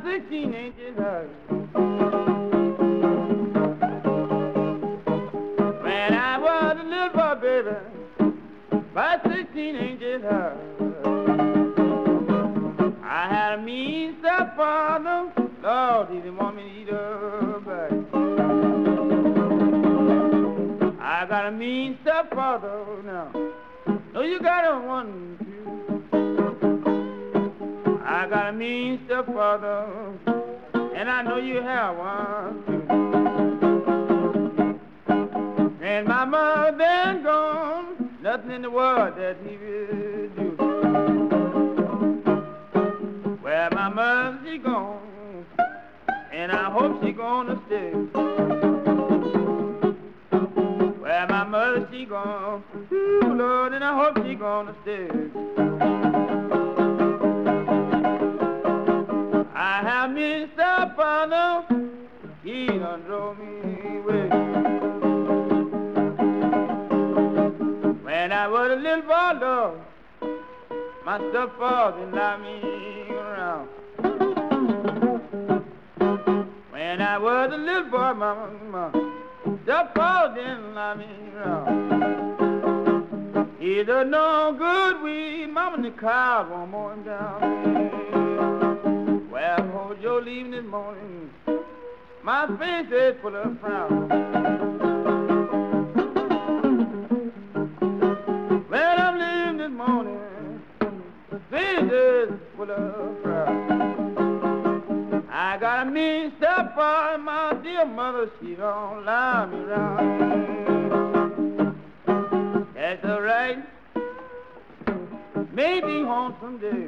16 inches high. When I was a little boy, baby, about 16 inches high. I had a mean stepfather, Lord, he didn't want me to eat a bite. I got a mean stepfather now. No, you got a one, too. I got a mean stepfather, and I know you have one, too. And my mother been gone, nothing in the world that he will do. Well, my mother, she gone, and I hope she gonna stay. Well, my mother, she gone, ooh, Lord, and I hope she gonna stay. I have me stepfather, he done drove me away. When I was a little boy, Lord, my stepfather didn't allow me around. When I was a little boy, my stepfather didn't allow me around. He done no good weed, mama in the car won't mow him down. Well, hold your leaving this morning, my face is full of frown. Well, I'm leaving this morning, face is full of frown. I got a mean stepfather, my dear mother, she don't allow me around. That's all right, maybe home someday.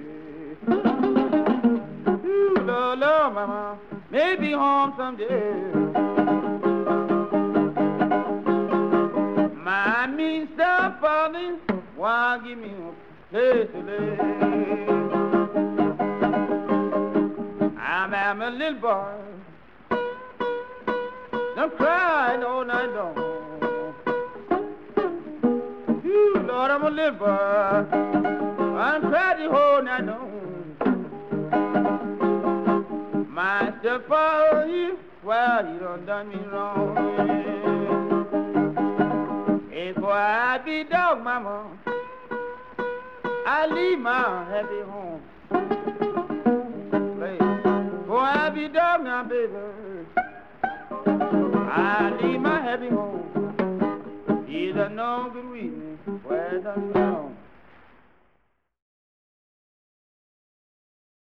Ooh, Lord, Lord, mama, maybe home someday. My mean stepfather, why give me a place to lay? I'm a little boy, I'm crying all night long. Ooh, Lord, I'm a little boy, I'm crying the whole night long. My stepfather, well, he done me wrong. If I be dog, mama, I leave my happy home. Boy, I be dog now, baby, I leave my happy home. He done no good reason, where done wrong.